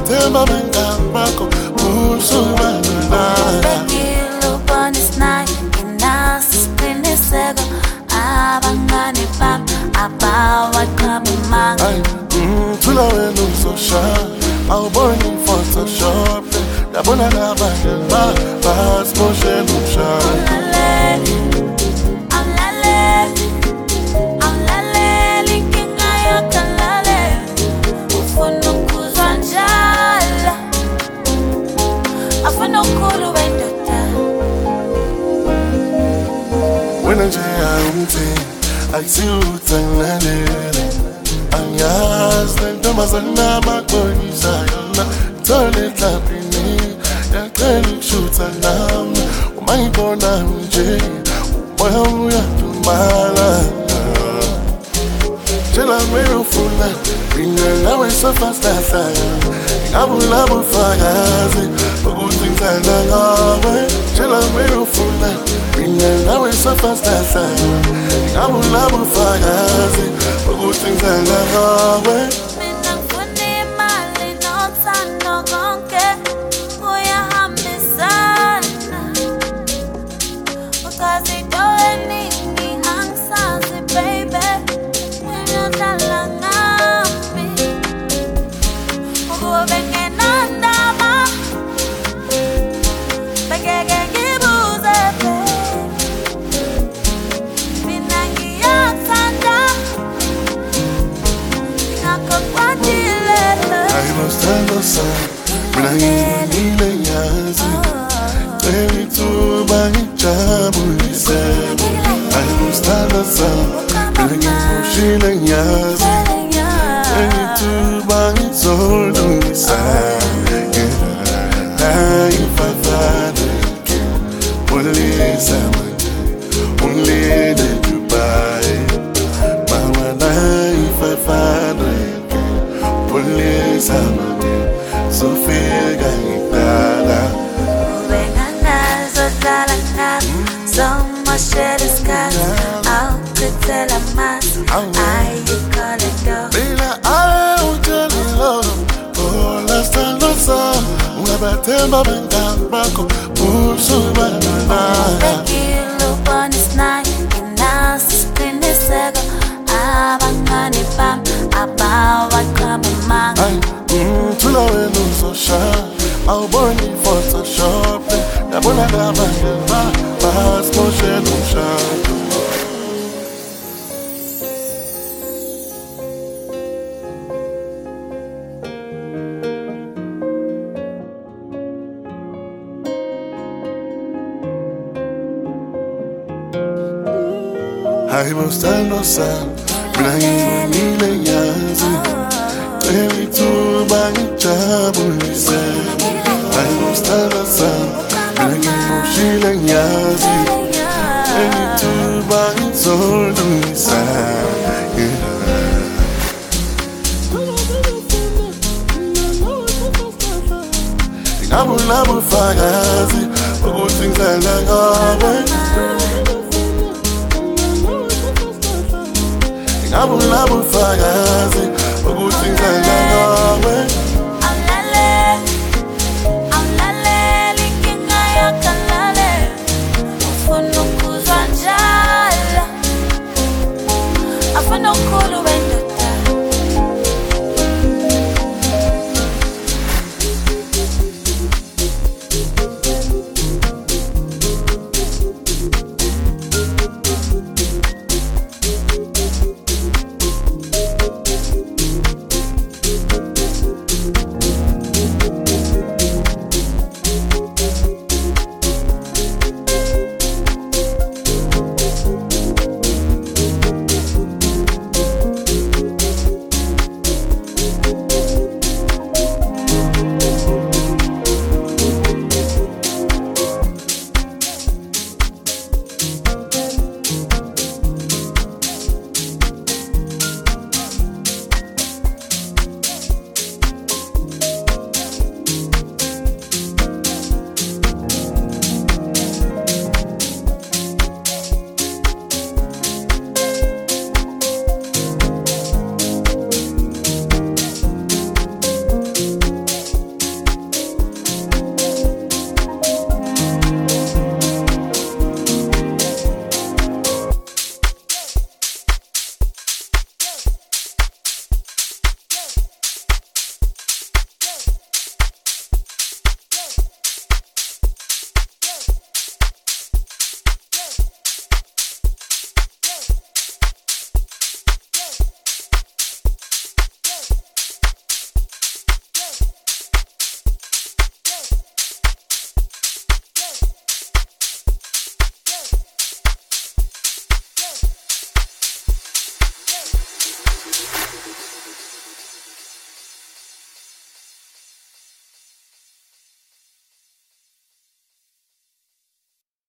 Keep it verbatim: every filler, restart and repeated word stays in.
Ngabathemba bengabakho usubana. Ubekile ubonisa naye nginaso isiqiniseko abangane bami abawaqhabi amanga. Thula wena uzosha awuboni Photoshop. Yabona nabanye basiboshe nomshaya. When I say I see you tonight, Anyas then Tamazana Makoni Sayana, turn it up in me, and clearly shoot a lamb. My bona J, well, we are to Mala. Tell I'm real full night, bring your love so fast as I am. I will love a fire, but good things I love. Tell I'm real full night, bring your love so fast as I am. I will love a fire, but good things I love. Stand aside, when I need a yazi. Tell me to buy a job, we said. I will stand aside, when I need a yazi. Tell me to buy a soul, we said. If I find it, police, only the Dubai. Mama, if I find it, police, so feel gaitala. Venganas o talaga, somos seres caros. Ao que te la más, ay colecto. Bila ay ujelilo, ola stanosa. Ngabathemba bengabakho usubana. Ubekile ubonisa naye nginaso isiqiniseko abangane bami abawaqhabi amanga. Thula wena uzosha awuboni Photoshop. Yabona nabanye basiboshe nomshaya. I must stand outside, but I ain't really yazi. Tell me to buy a job, we said. I must stand outside, but I ain't really yazi. Tell me to buy a soul, we said. I will never find but good things I like. I will never find but good things I like.